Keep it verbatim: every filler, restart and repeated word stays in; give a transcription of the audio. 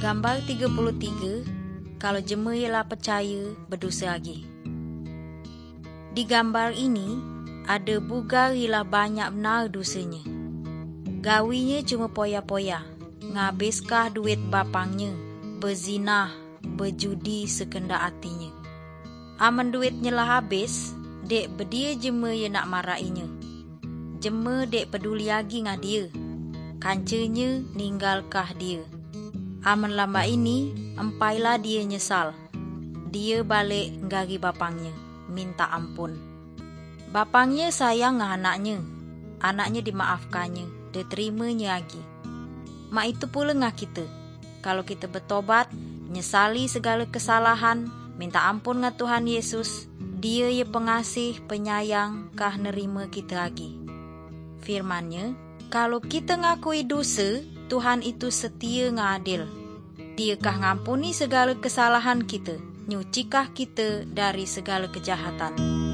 Gambar tiga puluh tiga, kalau jema ialah percaya berdosa lagi. Di gambar ini, ada bugar ialah banyak benar dosanya. Gawinya cuma poya-poya, ngabiskah duit bapangnya, berzinah, berjudi sekendak hatinya. Aman duitnya lah habis, dek berdia jema ye nak marainya. Jema dek peduli lagi ngah dia, kancanya ninggalkah dia. Aman lamba ini, empailah dia nyesal. Dia balik ngari bapangnya, minta ampun. Bapangnya sayang ngah anaknya, anaknya dimaafkannya, diterimanya lagi. Mak itu pula ngah kita. Kalau kita bertobat, nyesali segala kesalahan, minta ampun ngah Tuhan Yesus, Dia ye pengasih, penyayang, kah nerima kita lagi. Firman-Nya, kalau kita ngakui dosa, Tuhan itu setia ngadil. Dia kah ngampuni segala kesalahan kita, nyucikah kita dari segala kejahatan.